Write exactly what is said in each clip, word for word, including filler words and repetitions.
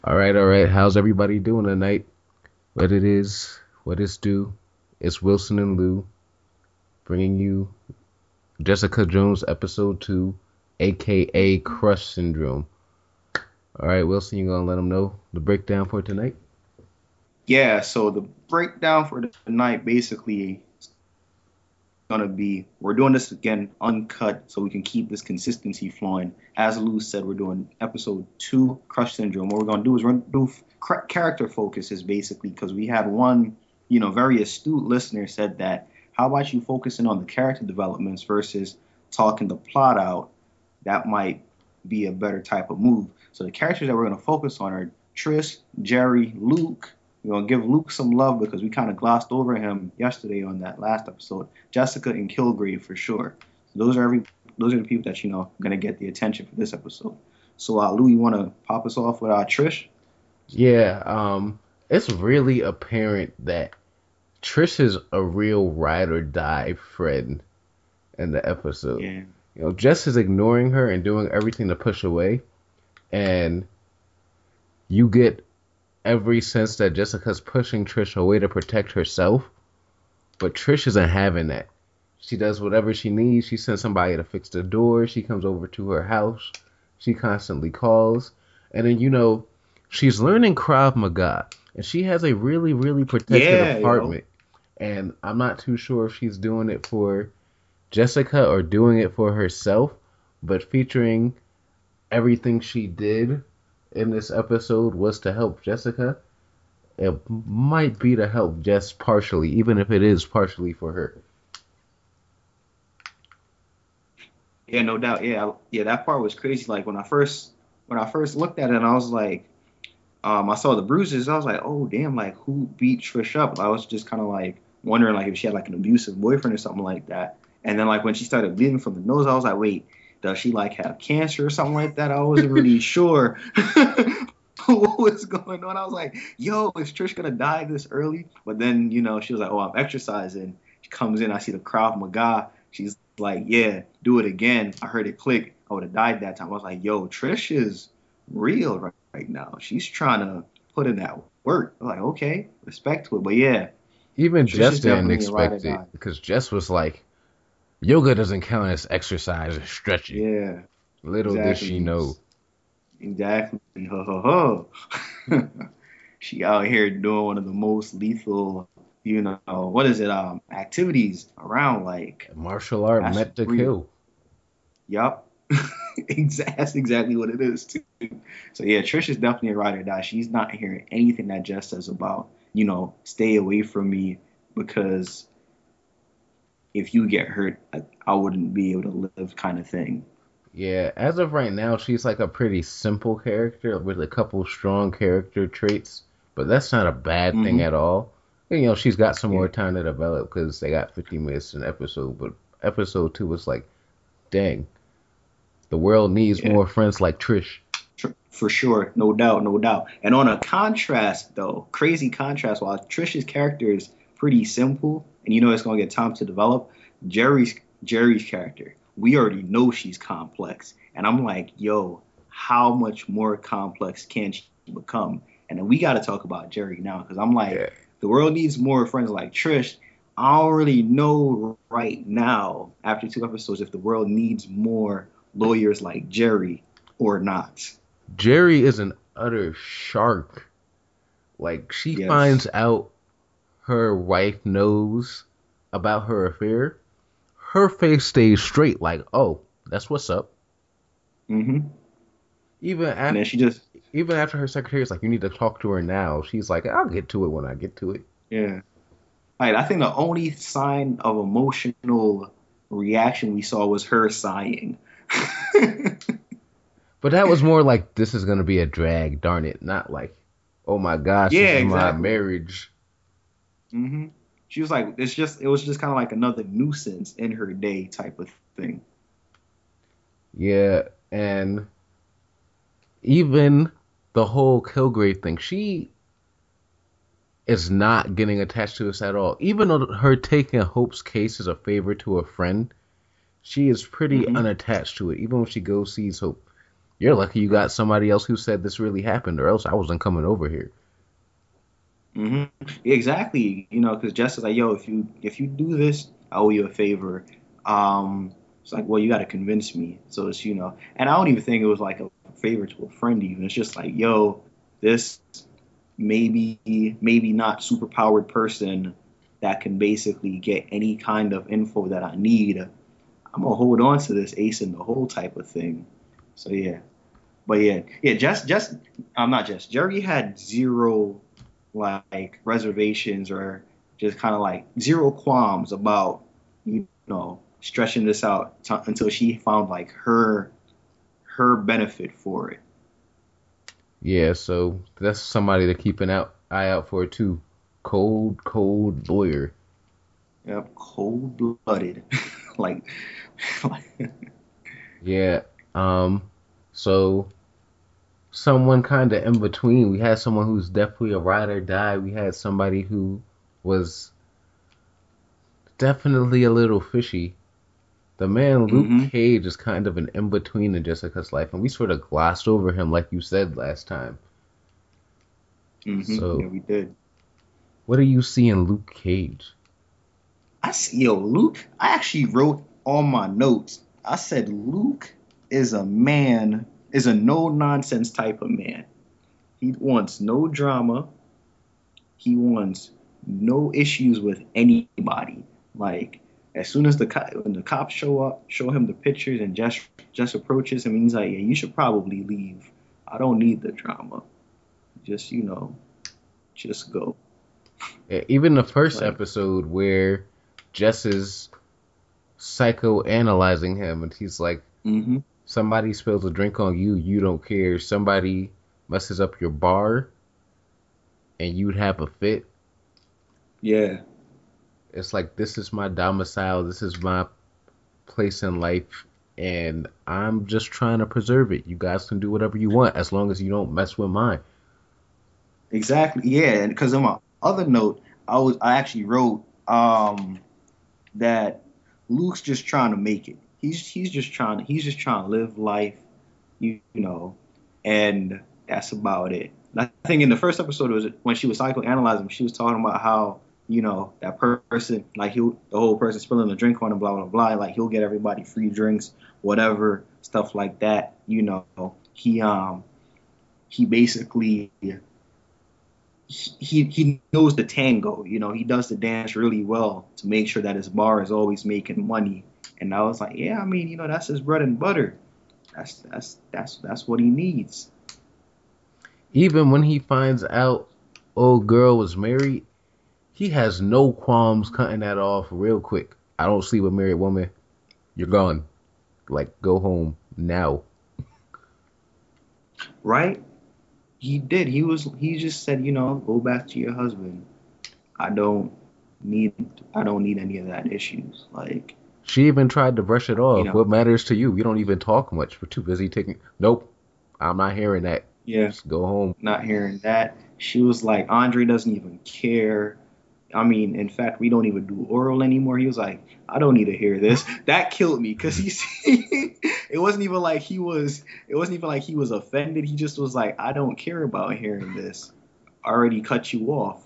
All right, all right. How's everybody doing tonight? What it is, what it's due. It's Wilson and Lou bringing you Jessica Jones episode two, aka Crush Syndrome. All right, Wilson, you gonna let them know the breakdown for tonight? Yeah, so the breakdown for tonight basically is gonna be we're doing this again uncut so we can keep this consistency flowing. As Lou said, we're doing episode two, Crush Syndrome. What we're gonna do is we're gonna do f- character focuses basically because we had one, you know, very astute listener said that how about you focusing on the character developments versus talking the plot out? That might be a better type of move. So the characters that we're gonna focus on are Trish, Jerry, Luke. We're gonna give Luke some love because we kind of glossed over him yesterday on that last episode. Jessica and Kilgrave for sure. So those are every those are the people that you know are gonna get the attention for this episode. So uh, Lou, you wanna pop us off with uh, Trish? Yeah, um, it's really apparent that Trish is a real ride or die friend in the episode. Yeah. You know, Jess is ignoring her and doing everything to push away, and you get every sense that Jessica's pushing Trish away to protect herself, but Trish isn't having that. She does whatever she needs. She sends somebody to fix the door. She comes over to her house. She constantly calls. And then, you know, she's learning Krav Maga. And she has a really, really protected Yeah, yo. apartment. And I'm not too sure if she's doing it for Jessica or doing it for herself. But featuring everything she did in this episode was to help Jessica. It might be to help Jess partially, even if it is partially for her. Yeah, no doubt. Yeah, yeah, that part was crazy. Like when I first when I first looked at it, I was like, um, I saw the bruises. I was like, oh damn, like who beat Trish up? I was just kind of like wondering like if she had like an abusive boyfriend or something like that. And then like when she started bleeding from the nose, I was like, wait, does she like have cancer or something like that? I wasn't really sure what was going on. I was like, yo, is Trish gonna die this early? But then you know she was like, oh, I'm exercising. She comes in, I see the Krav Maga. She's like, yeah, do it again. I heard it click. I would have died that time. I was like, yo, Trish is real right, right now. She's trying to put in that work. I'm like, okay, respect to it. But yeah, Even Trish Jess is didn't definitely a ride or expect it die. because Jess was like, yoga doesn't count as exercise or stretching. Yeah, Little did she exactly. know. Exactly. Ho, ho, ho. She out here doing one of the most lethal, you know, what is it, um, activities around. Like, Martial art that's meant to real. kill. Yup. Exactly, that's exactly what it is too. So yeah, Trish is definitely a ride or die. She's not hearing anything that Jess says about, you know, stay away from me because if you get hurt, I, I wouldn't be able to live kind of thing. Yeah, as of right now, she's like a pretty simple character with a couple strong character traits, but that's not a bad thing Hmm. at all. And, you know, she's got some Yeah, more time to develop because they got fifty minutes an episode, but episode two was like, dang, the world needs yeah, more friends like Trish. tr- for sure, no doubt, no doubt. And on a contrast though, crazy contrast, while Trish's character is pretty simple, and you know it's gonna get time to develop, Jerry's Jerry's character, we already know she's complex, and I'm like, yo, how much more complex can she become? And then we got to talk about Jerry now because I'm like, Yeah. the world needs more friends like Trish. I don't really know right now after two episodes if the world needs more lawyers like Jerry or not. Jerry is an utter shark. Like, she finds Yes. out her wife knows about her affair, her face stays straight, like, oh, that's what's up. Hmm. Even And after, then she just, even after her secretary is like, you need to talk to her now. She's like, I'll get to it when I get to it. yeah. Like, I think the only sign of emotional reaction we saw was her sighing. But that was more like, this is gonna be a drag, darn it, not like, oh my gosh, this Yeah, is my exactly. marriage. Hmm. She was like, it's just, it was just kind of like another nuisance in her day type of thing. Yeah, and even the whole Kilgrave thing, she is not getting attached to us at all. Even though her taking Hope's case as a favor to a friend, she is pretty Hmm. unattached to it. Even when she goes sees Hope, You're lucky you got somebody else who said this really happened, or else I wasn't coming over here. Hmm. Exactly. You know, because Jess is like, yo, if you if you do this, I owe you a favor. Um, it's like, well, you got to convince me. So it's you know, and I don't even think it was like a favor to a friend. Even it's just like, yo, this maybe maybe not super powered person that can basically get any kind of info that I need. I'm gonna hold on to this ace in the hole type of thing. So yeah, but yeah, yeah, just just I'm not just Jerry had zero like reservations or just kind of like zero qualms about you know stretching this out t- until she found like her her benefit for it. Yeah, so that's somebody to keep an out, eye out for too. Cold, cold lawyer. Yep, cold blooded, like, like Yeah. Um. So someone kind of in between. We had someone who's definitely a ride or die. We had somebody who was definitely a little fishy. The man Luke mm-hmm, Cage is kind of an in between in Jessica's life, and we sort of glossed over him, like you said last time. mm-hmm, yeah, So, we did. what do you see in Luke Cage? I see, yo, Luke. I actually wrote on my notes. I said Luke is a man, is a no nonsense type of man. He wants no drama. He wants no issues with anybody. Like as soon as the co- when the cops show up, show him the pictures, and just just approaches him, and he's like, "Yeah, you should probably leave. I don't need the drama. Just you know, just go." E- Even the first Like, episode where Jess is psychoanalyzing him, and he's like, mm-hmm, somebody spills a drink on you, you don't care. Somebody messes up your bar, and you'd have a fit. yeah, It's like, this is my domicile, this is my place in life, and I'm just trying to preserve it. You guys can do whatever you want as long as you don't mess with mine. exactly, yeah. And because on my other note, I was I actually wrote um that Luke's just trying to make it. He's he's just trying to he's just trying to live life, you, you know, and that's about it. I think in the first episode was when she was psychoanalyzing, she was talking about how you know that per- person like he the whole person spilling the drink on him, blah blah blah. Like he'll get everybody free drinks, whatever stuff like that. You know, he um he basically he he knows the tango. You know, he does the dance really well to make sure that his bar is always making money. And I was like, yeah, I mean, you know, that's his bread and butter. That's that's that's that's what he needs. Even when he finds out old girl was married, he has no qualms cutting that off real quick. I don't sleep with married woman. You're gone. Like, go home now. Right? He did. He was he just said, you know, go back to your husband. I don't need I don't need any of that issues. Like, She even tried to brush it you off. know, What matters to you? We don't even talk much. We're too busy taking. Nope. I'm not hearing that. yeah, Just go home. not hearing that. She was like, Andre doesn't even care. I mean, in fact, we don't even do oral anymore. He was like, I don't need to hear this. That killed me because he, it wasn't even like he was, it wasn't even like he was offended. He just was like, I don't care about hearing this. I already cut you off.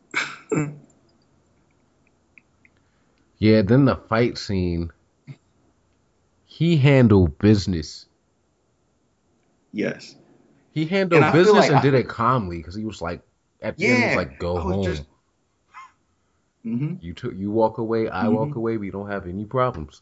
Yeah, then the fight scene. He handled business. Yes. He And handled I feel business like, and I did feel, it calmly because he was like, at the end, he was yeah, like, go I was just, home. mm-hmm, You took, you walk away, I mm-hmm. walk away. We don't have any problems.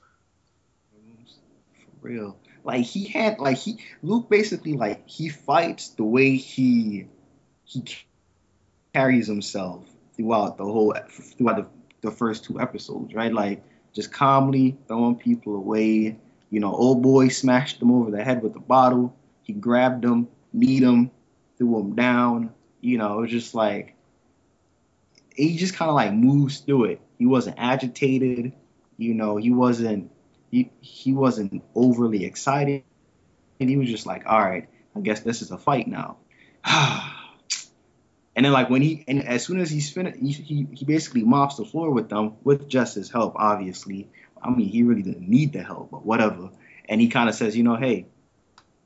For real. Like he had, like he, Luke basically like he fights the way he he carries himself throughout the whole throughout the, the first two episodes, right? Like just calmly throwing people away. You know, old boy smashed him over the head with the bottle. He grabbed him, kneed him, threw him down. You know, it was just like he just kind of like moves through it. He wasn't agitated. You know, he wasn't he he wasn't overly excited. And he was just like, all right, I guess this is a fight now. And then like when he and as soon as he's finished, he, he he basically mops the floor with them with Jess's help, obviously. I mean, he really didn't need the help, but whatever. And he kind of says, you know, hey,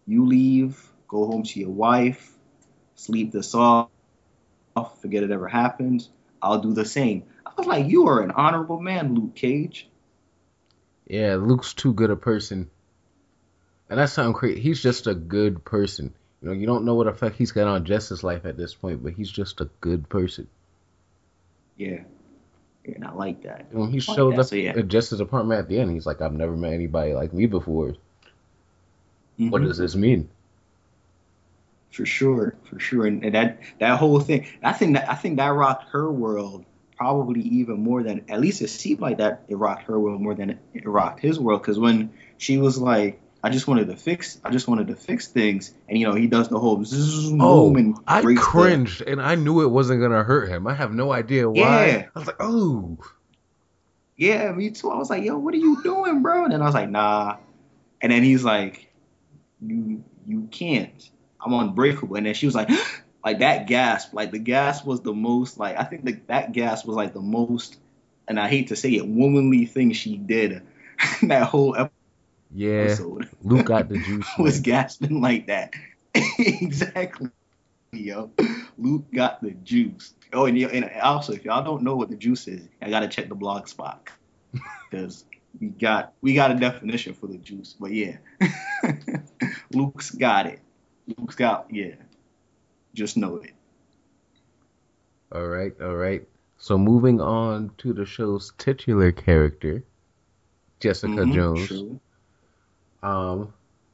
You leave, go home to your wife, sleep this off, forget it ever happened. I'll do the same. I was like, you are an honorable man, Luke Cage. Yeah, Luke's too good a person. And that's something crazy. He's just a good person. You know, you don't know what effect he's got on Jess's life at this point, but he's just a good person. Yeah. And I like that. When he I like showed that. up So yeah. at Jess's apartment at the end, he's like, I've never met anybody like me before. What hmm does this mean? For sure, for sure. And, and that that whole thing, I think that I think that rocked her world probably even more than, at least it seemed like that it rocked her world more than it, it rocked his world. Because when she was like, I just wanted to fix, I just wanted to fix things, and you know he does the whole zzz, boom Oh, and I breaks the, cringed and I knew it wasn't gonna hurt him. I have no idea why. yeah, I was like, oh. yeah, me too. I was like, yo, what are you doing, bro? And then I was like, nah. And then he's like, you you can't. I'm unbreakable. And then she was like, like that gasp, like the gasp was the most, like I think the, that gasp was like the most, and I hate to say it, womanly thing she did that whole Yeah, episode Luke got the juice, was man. gasping like that. Exactly, yo. Luke got the juice. Oh, and, and also, if y'all don't know what the juice is, I gotta check the blog spot because we got we got a definition for the juice. But yeah, Luke's got it. Luke's got, yeah. Just know it. All right, all right. So moving on to the show's titular character, Jessica Mm-hmm. Jones. True. Um,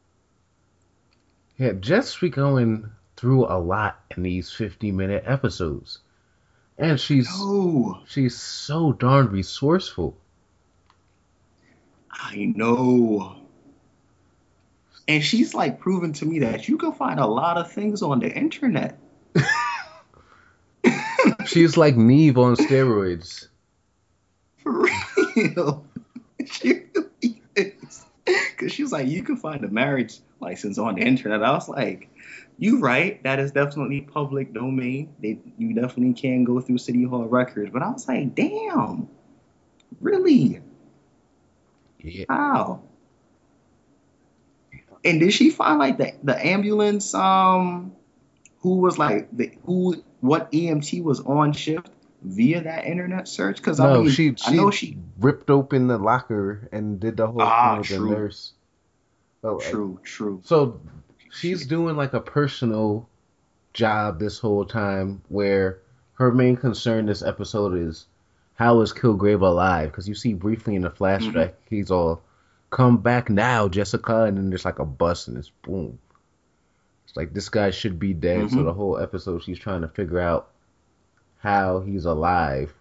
yeah, Jess be going through a lot in these fifty minute episodes. And she's No, she's so darn resourceful. I know. And she's like proving to me that you can find a lot of things on the internet. She's like Neve on steroids. For real. She really is. Because she was like, you can find a marriage license on the internet. I was like, you right. That is definitely public domain. They, you definitely can go through City Hall records. But I was like, damn, really? Yeah. How? And did she find like the, the ambulance, um, who was like, the who, what E M T was on shift via that internet search? Because I No, mean, she I she know she, ripped open the locker and did the whole thing ah, with the true, nurse. So, like, true, true. so she's Shit. doing like a personal job this whole time where her main concern this episode is how is Kilgrave alive? Because you see briefly in the Mm-hmm, flashback, he's all, come back now, Jessica, and then there's like a bus and it's boom. It's like this guy should be dead. So mm-hmm. the whole episode she's trying to figure out how he's alive.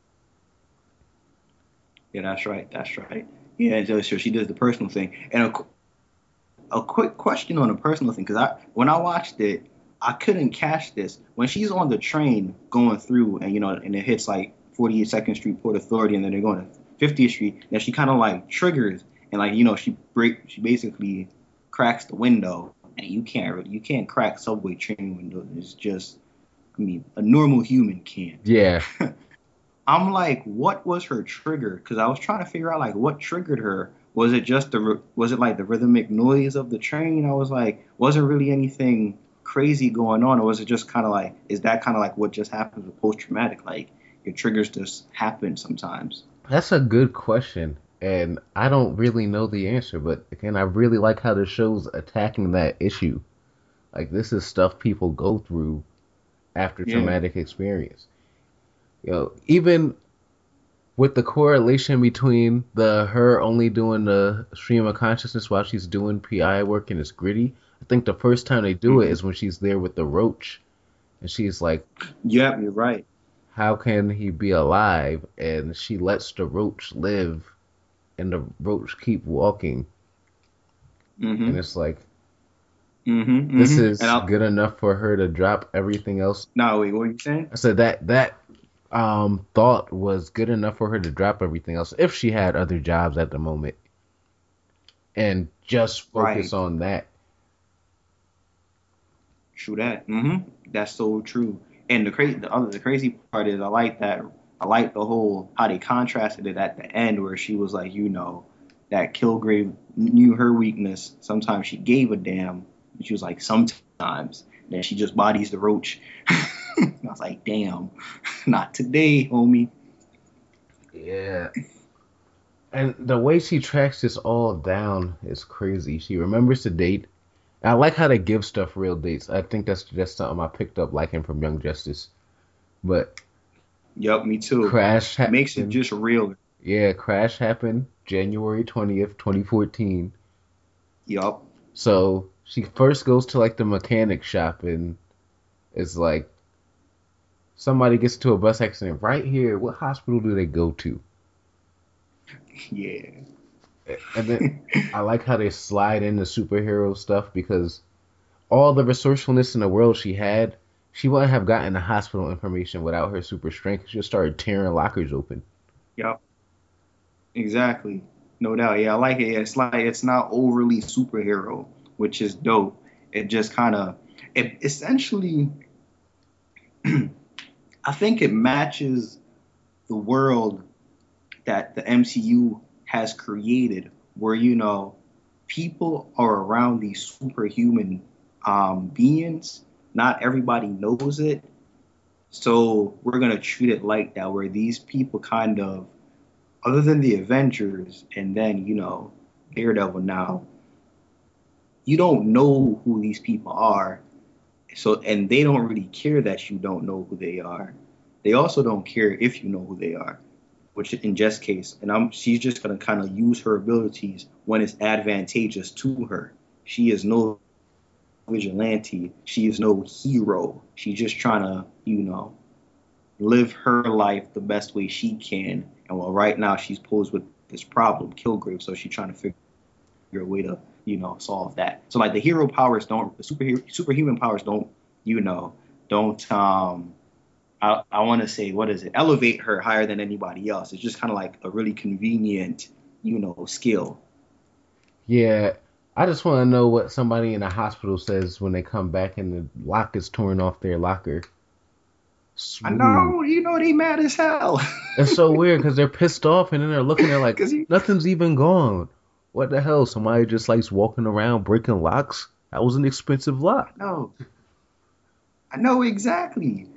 Yeah, that's right. That's right. Yeah, so, so she does the personal thing. And a, qu- a quick question on the personal thing, because I when I watched it, I couldn't catch this. When she's on the train going through, and you know, and it hits like forty-second Street Port Authority, and then they're going to fiftieth Street, and she kind of like triggers, and like you know, she break, she basically cracks the window, and you can't really, you can't crack subway train windows. It's just, I mean, a normal human can. Yeah. I'm like, what was her trigger? Because I was trying to figure out like what triggered her. Was it just the was it like the rhythmic noise of the train? I was like, wasn't really anything crazy going on, or was it just kind of like, is that kind of like what just happens with post traumatic? Like your triggers just happen sometimes. That's a good question. And I don't really know the answer, but again, I really like how the show's attacking that issue. Like this is stuff people go through after Yeah. traumatic experience. You know, even with the correlation between the her only doing the stream of consciousness while she's doing P I work and it's gritty, I think the first time they do it Mm-hmm. is when she's there with the roach and she's like, Yep, you're right. how can he be alive? And she lets the roach live and the roach keep walking. And Mm-hmm. it's like, Mm-hmm. this Mm-hmm. And is I'll, good enough for her to drop everything else. now wait, what are you saying? I said that that um thought was good enough for her to drop everything else if she had other jobs at the moment and just focus Right. on that. True that. Mm-hmm. That's so true. And the crazy, the other, the crazy part is, I like that. I like the whole how they contrasted it at the end, where she was like, you know, that Kilgrave knew her weakness. Sometimes she gave a damn, And she was like, sometimes. And then she just bodies the roach. I was like, damn, not today, homie. Yeah. And the way she tracks this all down is crazy. She remembers the date. I like how they give stuff real dates. I think that's just something I picked up liking from Young Justice. But Yup, me too. Crash Makes it happened. just real. Yeah, Crash happened January twentieth, twenty fourteen. Yup. So she first goes to like the mechanic shop and is like, somebody gets into a bus accident right here. What hospital do they go to? Yeah. And then I like how they slide in the superhero stuff because all the resourcefulness in the world she had, she wouldn't have gotten the hospital information without her super strength. She just started tearing lockers open. Yup. Exactly. No doubt. Yeah, I like it. It's like it's not overly superhero, which is dope. It just kind of, it essentially, I think it matches the world that the M C U has created, where you know people are around these superhuman um, beings. Not everybody knows it, so we're gonna treat it like that, where these people kind of, other than the Avengers, and then you know Daredevil now, you don't know who these people are. So, and they don't really care that you don't know who they are. They also don't care if you know who they are, which in Jess' case, and I'm she's just gonna kind of use her abilities when it's advantageous to her. She is no vigilante. She is no hero. She's just trying to, you know, live her life the best way she can. And well, right now she's posed with this problem, Kilgrave, so she's trying to figure a way to, you know, solve that. So like the hero powers don't, the super superhuman powers don't, you know, don't um I, I want to say, what is it? Elevate her higher than anybody else. It's just kind of like a really convenient, you know, skill. Yeah, I just want to know what somebody in the hospital says when they come back and the lock is torn off their locker. I Smooth. know, you know, they mad as hell. It's so weird because they're pissed off and then they're looking at like Cause you, nothing's even gone. What the hell? Somebody just likes walking around breaking locks? That was an expensive lock. no, I know exactly.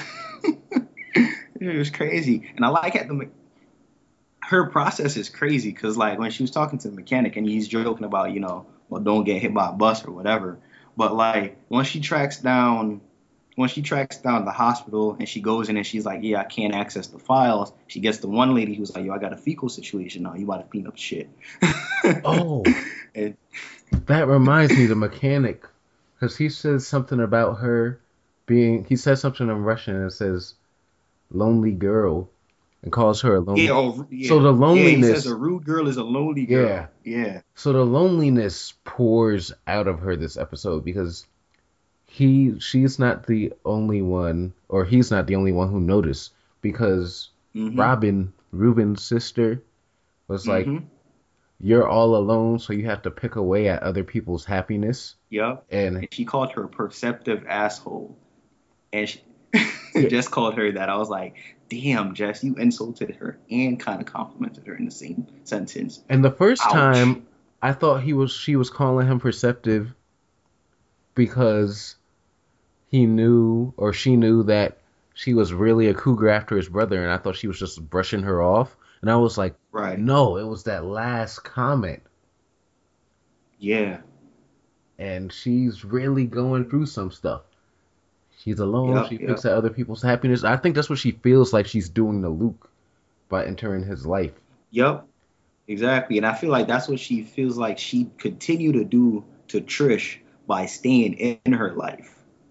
It was crazy, and I like at the her process is crazy because like when she was talking to the mechanic and he's joking about, you know, well, don't get hit by a bus or whatever, but like once she tracks down once she tracks down the hospital and she goes in and she's like, yeah, I can't access the files, she gets the one lady who's like, yo, I got a fecal situation now, you about to clean up shit. Oh, And that reminds me, the mechanic, because he says something about her being. He says something in Russian and it says "lonely girl" and calls her a yeah, lonely. oh So yeah, the yeah, he says loneliness, a rude girl is a lonely yeah. girl. Yeah. So the loneliness pours out of her this episode because he, she's not the only one, or he's not the only one who noticed because Mm-hmm. Robin, Ruben's sister, was like, Mm-hmm. "You're all alone, so you have to pick away at other people's happiness." Yep. And And she called her a perceptive asshole. And she yeah, just called her that. I was like, damn, Jess, you insulted her and kind of complimented her in the same sentence. and the first Ouch. time I thought he was she was calling him perceptive because he knew or she knew that she was really a cougar after his brother, and I thought she was just brushing her off. And I was like, Right. no, it was that last comment. Yeah. And she's really going through some stuff. She's alone. Yep. She picks Yep. at other people's happiness. I think that's what she feels like she's doing to Luke by entering his life. Yep. Exactly. And I feel like that's what she feels like she continue to do to Trish by staying in her life.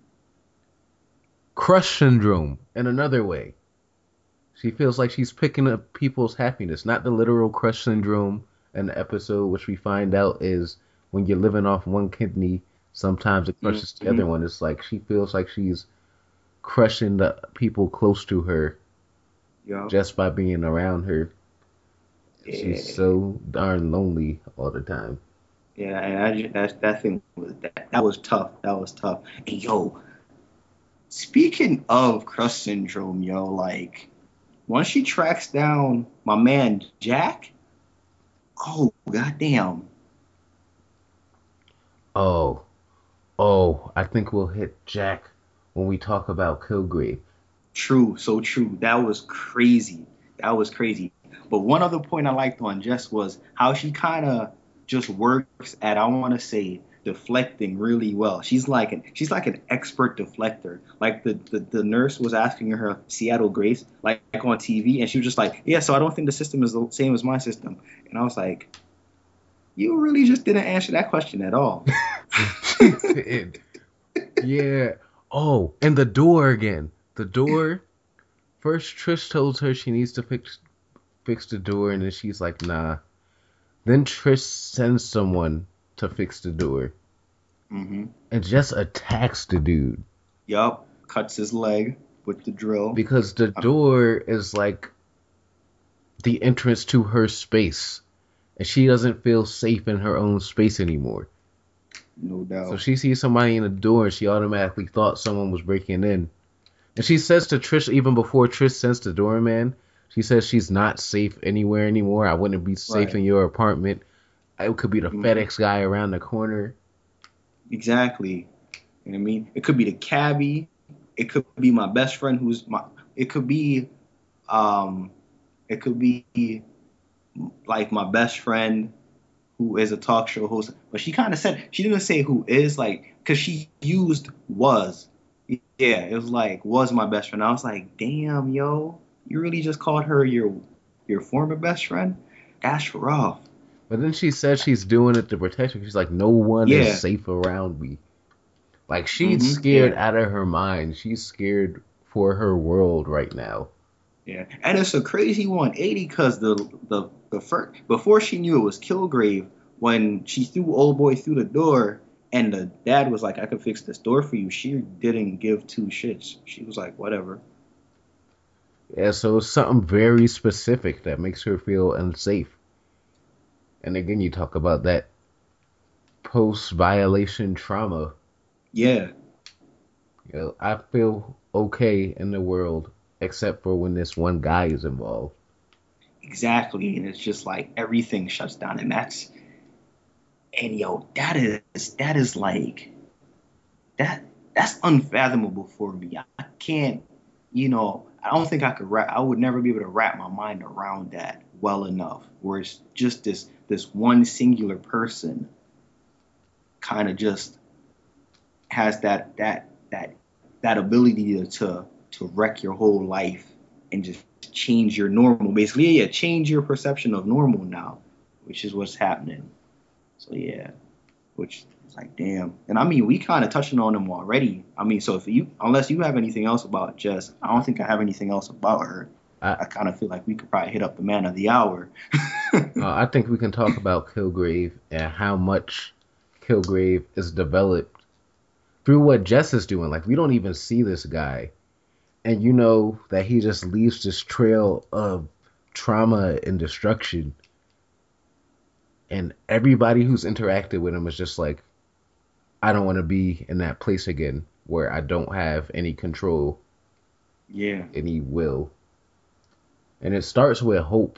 Crush syndrome in another way. She feels like she's picking up people's happiness, not the literal crush syndrome in the episode, which we find out is when you're living off one kidney, sometimes it crushes the Mm-hmm. other one. It's like she feels like she's crushing the people close to her Yep. just by being around her. She's Yeah. so darn lonely all the time. Yeah. And I just, that, that thing was that, that was tough. That was tough. And yo, speaking of crush syndrome, yo, like once she tracks down my man Jack, oh goddamn, Oh, Oh, I think we'll hit Jack when we talk about Kilgrave. True, so true. That was crazy. That was crazy. But one other point I liked on Jess was how she kind of just works at, I want to say, deflecting really well. She's like an she's like an expert deflector. Like the, the the nurse was asking her Seattle Grace like, like on T V, and she was just like, yeah, so I don't think the system is the same as my system. And I was like, you really just didn't answer that question at all. Yeah. Oh, and the door again. The door. First, Trish tells her she needs to fix fix the door, and then she's like, nah. Then Trish sends someone to fix the door, Mm-hmm. and just attacks the dude. Yup. Cuts his leg with the drill. Because the door is like the entrance to her space, and she doesn't feel safe in her own space anymore. No doubt. So she sees somebody in the door, and she automatically thought someone was breaking in. And she says to Trish, even before Trish sends the doorman, she says she's not safe anywhere anymore. I wouldn't be safe Right. in your apartment. It could be the Mhm. FedEx guy around the corner. Exactly. You know what I mean? It could be the cabbie. It could be my best friend who's my it could be um it could be like my best friend who is a talk show host. But she kind of said she didn't say who is, like, because she used was. Yeah, it was like was my best friend. I was like, damn, yo, you really just called her your your former best friend? That's rough. But then she said she's doing it to protect her. She's like, no one Yeah. is safe around me. Like, she's Mhm, scared yeah. out of her mind. She's scared for her world right now. Yeah, and it's a crazy one eighty because the the the first before she knew it was Kilgrave, when she threw old boy through the door and the dad was like, "I can fix this door for you." She didn't give two shits. She was like, "Whatever." Yeah, so it's something very specific that makes her feel unsafe. And again, you talk about that post-violation trauma. Yeah, You know, I feel okay in the world, except for when this one guy is involved. exactly. And it's just like everything shuts down, and that's and yo, that is that is like that that's unfathomable for me. I can't, you know, I don't think I could wrap. I would never be able to wrap my mind around that well enough. Where it's just this this one singular person kind of just has that that that that ability to, to to wreck your whole life and just change your normal. Basically, yeah, change your perception of normal now, which is what's happening. So yeah, which is like damn. And I mean, we kind of touching on them already. I mean, so if you unless you have anything else about Jess, I don't think I have anything else about her. I I kind of feel like we could probably hit up the man of the hour. uh, I think we can talk about Kilgrave and how much Kilgrave is developed through what Jess is doing. Like, we don't even see this guy, and you know that he just leaves this trail of trauma and destruction, and everybody who's interacted with him is just like, I don't want to be in that place again where I don't have any control, Yeah. any will. And it starts with hope.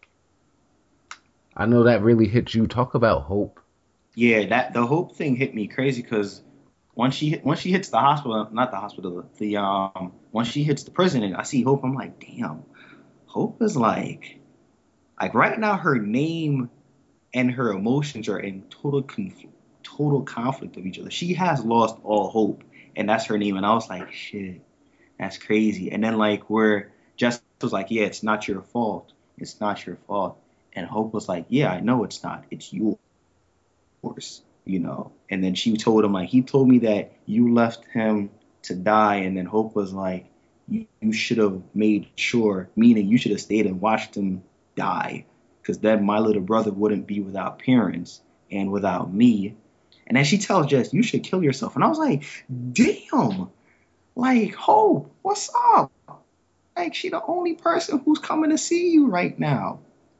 I know that really hit you. Talk about hope. Yeah, that the hope thing hit me crazy because once she hit- once she hits the hospital, not the hospital, the um, once she hits the prison and I see Hope, I'm like, damn, Hope is like, like right now her name and her emotions are in total conf- total conflict of each other. She has lost all hope, and that's her name. And I was like, shit, that's crazy. And then like where Jess was like, yeah, it's not your fault, it's not your fault, and Hope was like, yeah, I know it's not, it's yours. Course, you know. And then she told him, like, he told me that you left him to die, and then Hope was like, you, you should have made sure, meaning you should have stayed and watched him die, because then my little brother wouldn't be without parents and without me. And then she tells Jess, you should kill yourself. And I was like, damn, like, Hope, what's up? Like, she the only person who's coming to see you right now.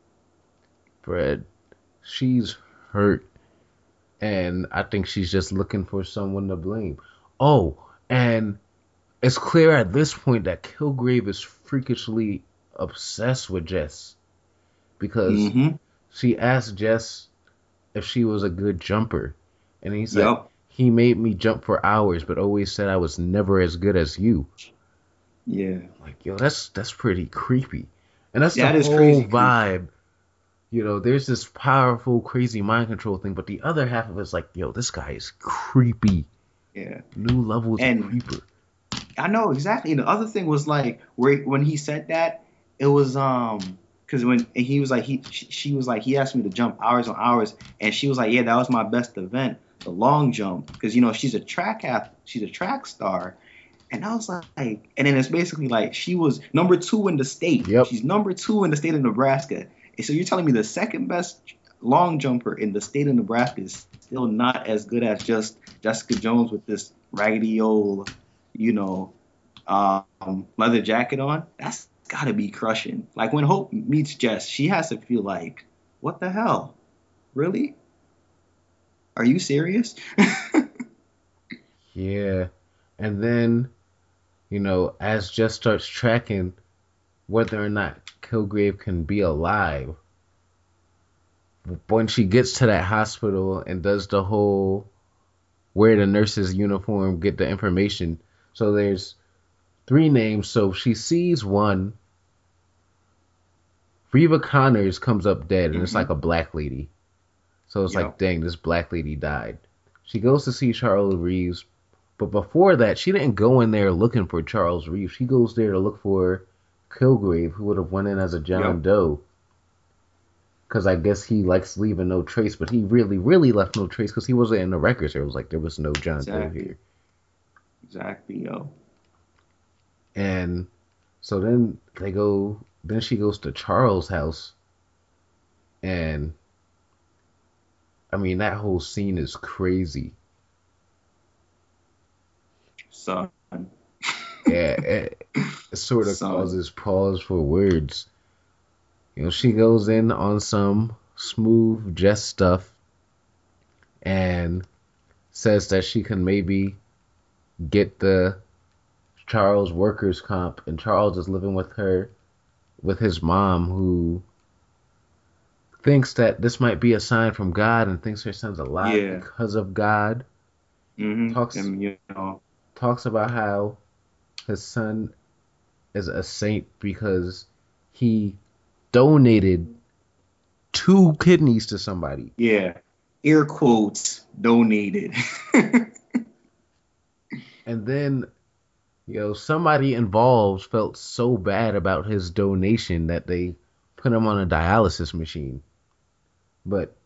Fred, she's hurt. And I think she's just looking for someone to blame. Oh, and it's clear at this point that Kilgrave is freakishly obsessed with Jess. Because Mm-hmm. she asked Jess if she was a good jumper. And he's like, Yup. he made me jump for hours, but always said I was never as good as you. Yeah. Like, yo, that's that's pretty creepy. And that's the That is whole crazy creepy. vibe. You know, there's this powerful, crazy mind control thing, but the other half of it's like, yo, this guy is creepy. Yeah. New levels of And creeper. I know exactly. And the other thing was like where when he said that, it was um because when he was like he she, she was like he asked me to jump hours on hours, and she was like, yeah, that was my best event, the long jump, because you know she's a track ath she's a track star. And I was like, and then it's basically like she was number two in the state. Yep. She's number two in the state of Nebraska. And so you're telling me the second best long jumper in the state of Nebraska is still not as good as just Jessica Jones with this raggedy old, you know, um, leather jacket on? That's gotta be crushing. Like when Hope meets Jess, she has to feel like, what the hell? Really? Are you serious? Yeah. And then, you know, as Jess starts tracking whether or not Kilgrave can be alive, when she gets to that hospital and does the whole wear the nurse's uniform, get the information. So there's three names. So she sees one. Reva Connors comes up dead, and it's Mm-hmm. like a black lady. So it's like, Yep. dang, this black lady died. She goes to see Charles Reeves, but before that, she didn't go in there looking for Charles Reeves. She goes there to look for Kilgrave, who would have went in as a John Yep. Doe. Because I guess he likes leaving no trace, but he really, really left no trace because he wasn't in the records. It was like there was no John Doe Exactly. here. Exactly, yo. And so then they go, then she goes to Charles' house, and I mean, that whole scene is crazy. Son. Yeah, it, it sort of Son. causes pause for words. You know, she goes in on some smooth Jess stuff and says that she can maybe get the Charles workers comp, and Charles is living with her, with his mom, who thinks that this might be a sign from God and thinks her son's alive Yeah. because of God. Mm-hmm. Talks And you know, talks about how his son is a saint because he donated two kidneys to somebody. yeah, air quotes donated. And then, you know, somebody involved felt so bad about his donation that they put him on a dialysis machine. But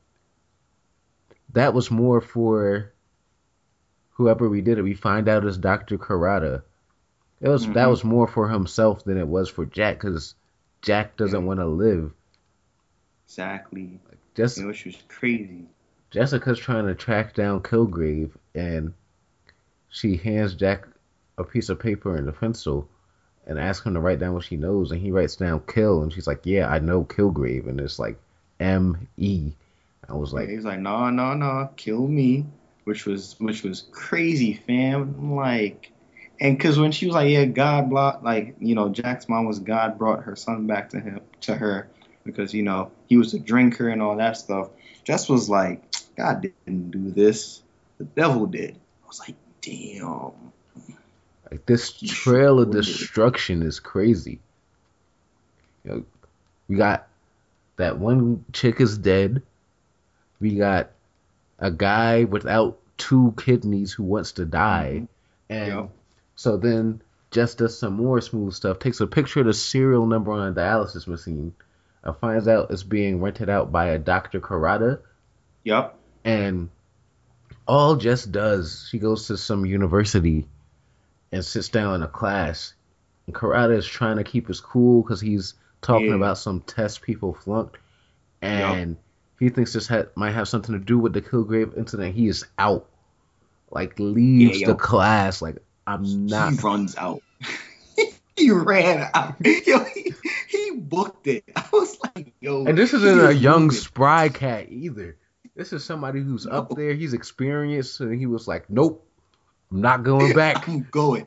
that was more for whoever we did it. We find out is Doctor Karada. It was that Mm-hmm. was more for himself than it was for Jack, because Jack doesn't Yeah, want to live. exactly. Just You know, which was crazy. Jessica's trying to track down Kilgrave, and she hands Jack a piece of paper and a pencil and asks him to write down what she knows, and he writes down Kill, and she's like, "Yeah, I know Kilgrave," and it's like M E. I was Yeah, like, he was like, no, no, no, kill me, which was which was crazy, fam. I'm like, and because when she was like, yeah, God brought, like, you know, Jack's mom was God brought her son back to him to her because you know he was a drinker and all that stuff. Jess was like, God didn't do this, the devil did. I was like, damn, like this he trail of sure did. destruction is crazy. You know, we got that one chick is dead. We got a guy without two kidneys who wants to die. Mm-hmm. And Yep. so then Jess does some more smooth stuff, takes a picture of the serial number on a dialysis machine, and finds out it's being rented out by a Doctor Karada. Yep. And all Jess does, she goes to some university and sits down in a class. And Karada is trying to keep his cool because he's talking Yeah. about some test people flunked. Yep. And he thinks this ha- might have something to do with the Kilgrave incident. He is out. Like, Yeah, leaves the yo. class. Like, I'm He not. runs out. He ran out. Yo, he, he booked it. I was like, yo, And this he isn't a is young, moving. spry cat either. This is somebody who's up No, there. He's experienced. And he was like, nope, I'm not going back. I'm going.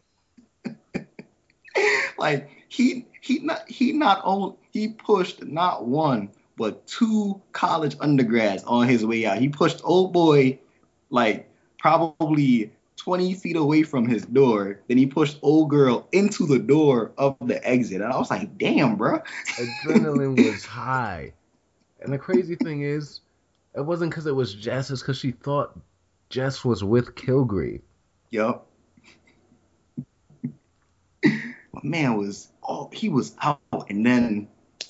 Like he he not he not only he pushed not one but two college undergrads on his way out. He pushed old boy like probably twenty feet away from his door. Then he pushed old girl into the door of the exit. And I was like, damn, bro. Adrenaline was high. And the crazy thing is, it wasn't because it was Jess, it's because she thought Jess was with Kilgrave. Yup. My man was, oh, he was out. And then,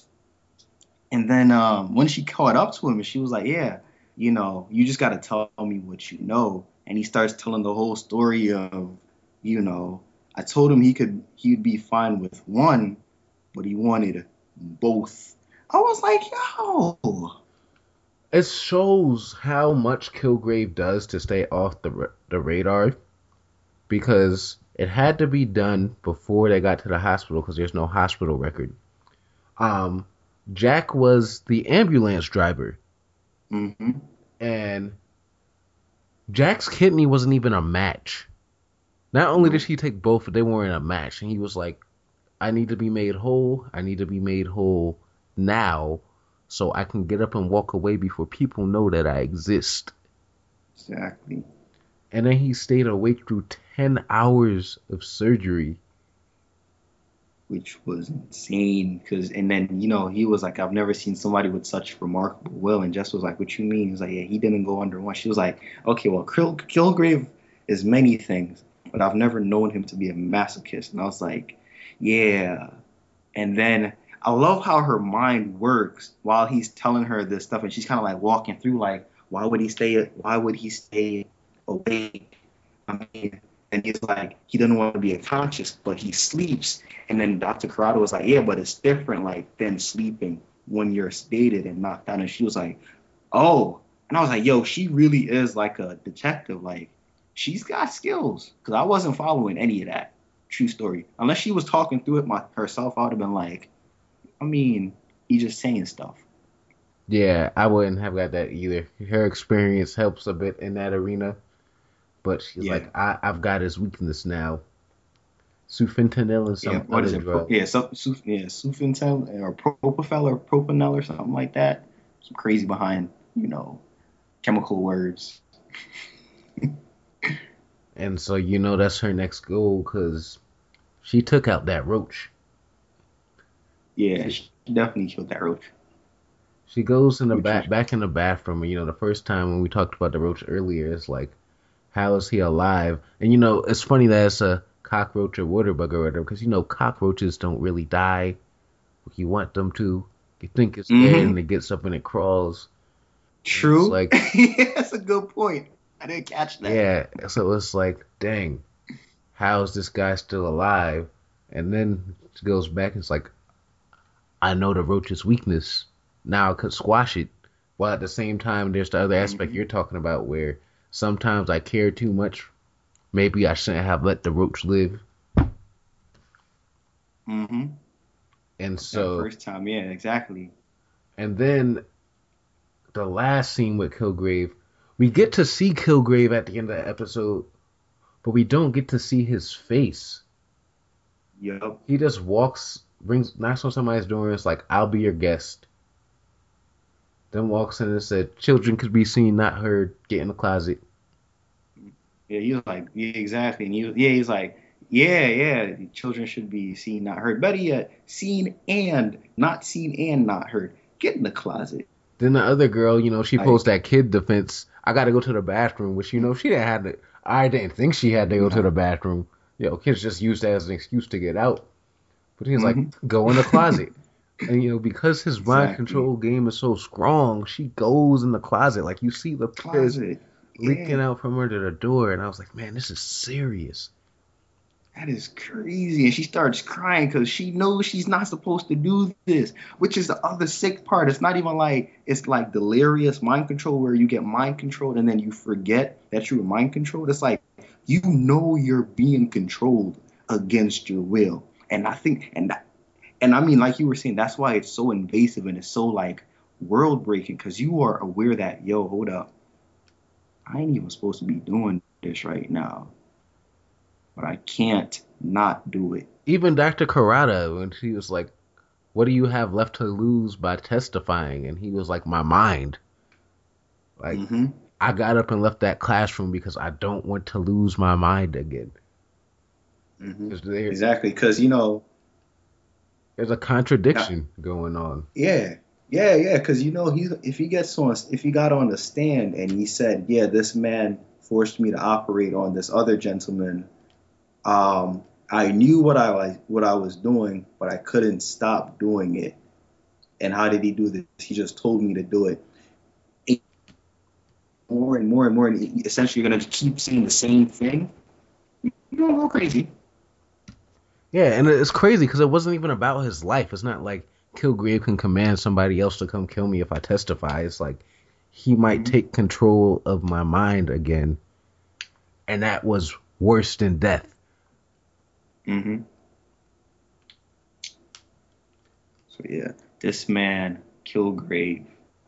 and then um, when she caught up to him, and she was like, yeah, you know, you just got to tell me what you know. And he starts telling the whole story of, you know, I told him he could, he'd be fine with one, but he wanted both. I was like, yo. It shows how much Kilgrave does to stay off the the radar, because it had to be done before they got to the hospital because there's no hospital record. Um, Jack was the ambulance driver. Mm-hmm. And Jack's kidney wasn't even a match. Not only did she take both, but they weren't a match. And he was like, I need to be made whole. I need to be made whole now so I can get up and walk away before people know that I exist. Exactly. And then he stayed awake through ten hours of surgery. Which was insane. Cause, and then, you know, he was like, I've never seen somebody with such remarkable will. And Jess was like, what you mean? He was like, yeah, he didn't go under one. She was like, okay, well, Kil- Kilgrave is many things, but I've never known him to be a masochist. And I was like, yeah. And then I love how her mind works while he's telling her this stuff. And she's kind of like walking through, like, why would he stay, why would he stay awake? I mean, and he's like, he doesn't want to be unconscious, but he sleeps. And then Doctor Corrado was like, yeah, but it's different, like, than sleeping when you're sedated and knocked out. And she was like, oh. And I was like, yo, she really is like a detective. Like, she's got skills. Because I wasn't following any of that. True story. Unless she was talking through it my, herself, I would have been like, I mean, he's just saying stuff. Yeah, I wouldn't have got that either. Her experience helps a bit in that arena. But she's yeah. like, I, I've got his weakness now. Sufentanil and some yeah, other drug. Yeah, some, yeah, Sufentanil or Propofol or Propanol or something like that. Some crazy behind, you know, chemical words. And so, you know, that's her next goal because she took out that roach. Yeah, she definitely killed that roach. She goes in the back, back in the bathroom. And, you know, the first time when we talked about the roach earlier, it's like, how is he alive? And, you know, it's funny that it's a cockroach or water bug or whatever, because, you know, cockroaches don't really die. You want them to. You think it's mm-hmm. dead and it gets up and it crawls. True. Like, yeah, that's a good point. I didn't catch that. Yeah, so it's like, dang, how is this guy still alive? And then it goes back and it's like, I know the roach's weakness. Now I could squash it. While at the same time, there's the other aspect mm-hmm. you're talking about where sometimes I care too much. Maybe I shouldn't have let the roach live. Mm-hmm. And so... That first time, yeah, exactly. And then the last scene with Kilgrave, we get to see Kilgrave at the end of the episode, but we don't get to see his face. Yep. He just walks, brings, knocks on somebody's door and it's like, I'll be your guest. Then walks in and said, children could be seen, not heard. Get in the closet. Yeah, he was like, yeah, exactly. And he was, yeah, he's like, yeah, yeah, children should be seen, not heard. Better yet, seen and not seen and not heard. Get in the closet. Then the other girl, you know, she like, posed that kid defense. I got to go to the bathroom, which, you know, she didn't have to. I didn't think she had to go no. to the bathroom. You know, kids just used that as an excuse to get out. But he's mm-hmm. like, go in the closet. And, you know, because his exactly. mind control game is so strong, she goes in the closet. Like, you see the closet leaking yeah. out from under the door. And I was like, man, this is serious. That is crazy. And she starts crying because she knows she's not supposed to do this, which is the other sick part. It's not even like, it's like delirious mind control where you get mind controlled and then you forget that you were mind controlled. It's like, you know you're being controlled against your will. And I think, and that, and I mean, like you were saying, that's why it's so invasive and it's so like world breaking because you are aware that, yo, hold up. I ain't even supposed to be doing this right now. But I can't not do it. Even Doctor Karada, when she was like, what do you have left to lose by testifying? And he was like, my mind. Like, mm-hmm. I got up and left that classroom because I don't want to lose my mind again. Hmm. 'Cause there, Exactly, because you know, there's a not, contradiction going on. yeah, yeah, yeah, because you know, he if he gets on, if he got on the stand and he said, yeah, this man forced me to operate on this other gentleman. Um, I knew what I was what I was doing, but I couldn't stop doing it. And how did he do this? He just told me to do it. More and more and more, and essentially, you're gonna keep saying the same thing. You're gonna go crazy. Yeah, and it's crazy because it wasn't even about his life. It's not like Kilgrave can command somebody else to come kill me if I testify. It's like he might Hmm. take control of my mind again, and that was worse than death. Hmm. So yeah, this man Kilgrave,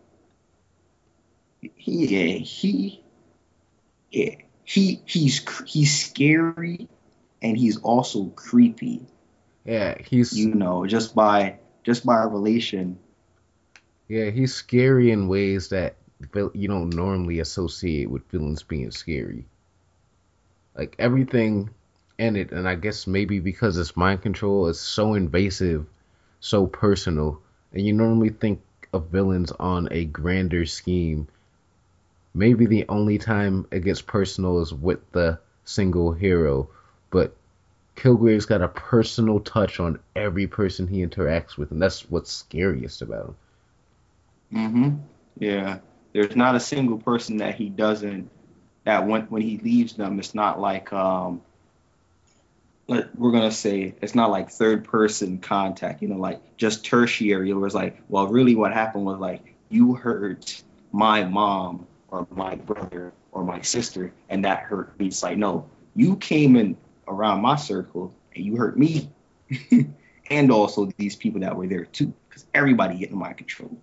he yeah, he yeah, he he's he's scary and he's also creepy. Yeah, he's You know, just by just by relation. yeah he's scary in ways that vil- you don't normally associate with villains being scary. Like everything in it, and I guess maybe because it's mind control, is so invasive, so personal, and you normally think of villains on a grander scheme. Maybe the only time it gets personal is with the single hero, but Kilgrave's got a personal touch on every person he interacts with, and that's what's scariest about him. Hmm. Yeah, there's not a single person that he doesn't that when when he leaves them, it's not like um let- we're gonna say it's not like third person contact, you know, like just tertiary. It was like, well, really, what happened was like you hurt my mom or my brother or my sister, and that hurt me. It's like, no, you came in around my circle and you hurt me, and also these people that were there too, because everybody getting my control.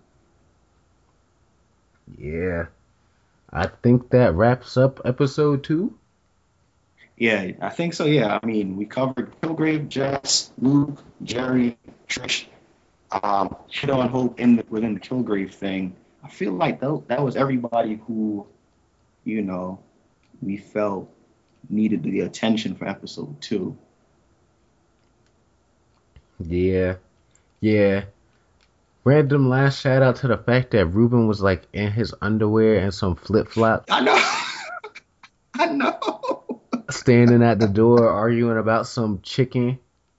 Yeah, I think that wraps up episode two. Yeah, I think so. Yeah, I mean, we covered Kilgrave, Jess, Luke, Jerry, Trish, um, hit on Hope in the, within the Kilgrave thing. I feel like that, that was everybody who, you know, we felt needed the attention for episode two. Yeah, yeah. Random last shout out to the fact that Ruben was like in his underwear and some flip flops, I know, I know. standing at the door arguing about some chicken.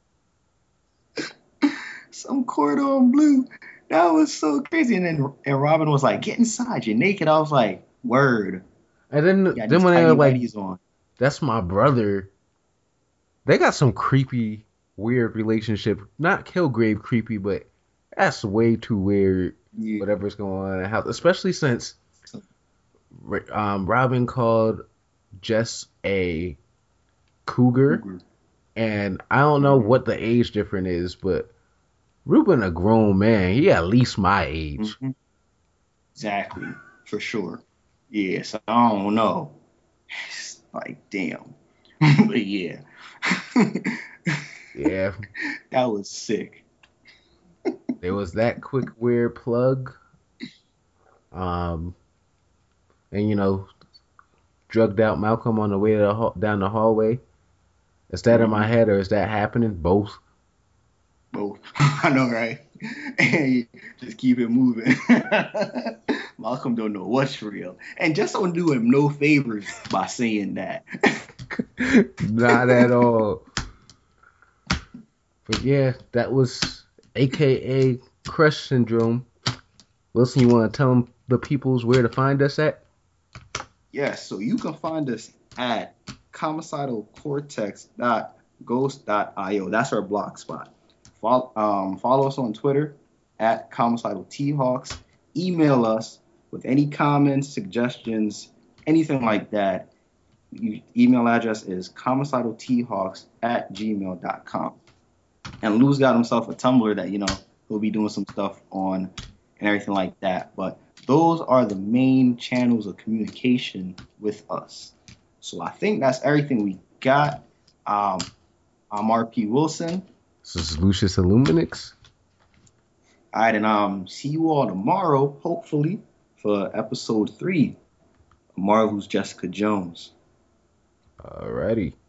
Some cordon bleu. That was so crazy. And then and Robin was like, "Get inside, you're naked." I was like, "Word." And then, You got then these when they were tidy like, whities on. "That's my brother," they got some creepy, weird relationship. Not Kilgrave creepy, but that's way too weird. Yeah. Whatever's going on in the house, especially since um, Robin called Jess a cougar, Cougar. and I don't know Hmm. what the age difference is, but Ruben a grown man. He at least my age. Hmm. Exactly, for sure. Yes, I don't know. It's like, damn. But yeah. Yeah, That was sick. there was that quick weird plug. Um, and you know, drugged out Malcolm on the way to the hall- down the hallway. Is that in my Hmm. head or is that happening? Both. Both. I know, right? And just keep it moving. Malcolm don't know what's real. And just don't do him no favors by saying that. Not at all. But yeah, that was A K A Crush Syndrome. Wilson, you want to tell them the peoples where to find us at? Yes, so you can find us at homicidal cortex dot ghost dot io. That's our blog spot. Follow, um, follow us on Twitter at homicidal t hawks. Email us with any comments, suggestions, anything like that. Your email address is homicidal t hawks at gmail dot com. And Lou's got himself a Tumblr that, you know, he'll be doing some stuff on and everything like that. But those are the main channels of communication with us. So I think that's everything we got. Um, I'm R P Wilson. This is Lucius Illuminix. All right, and um, see you all tomorrow, hopefully, for episode three Marvel's Jessica Jones. Alrighty.